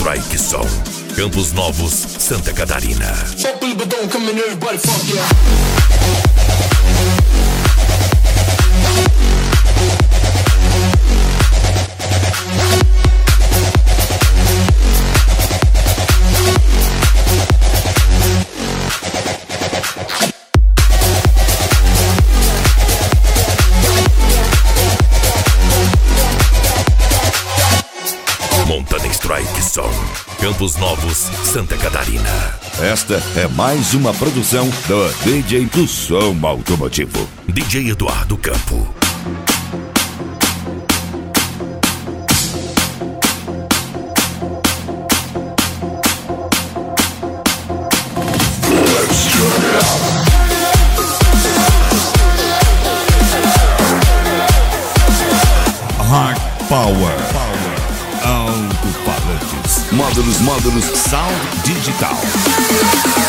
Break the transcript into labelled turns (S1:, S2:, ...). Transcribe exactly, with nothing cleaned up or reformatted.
S1: Strike Som. Campos Novos, Santa Catarina. Montana Strike Som. Campos Novos, Santa Catarina.
S2: Esta é mais uma produção do D J do Som Automotivo,
S1: D J Eduardo Campo.
S2: Hard Power. Alto-falantes. Módulos, módulos, sound digital.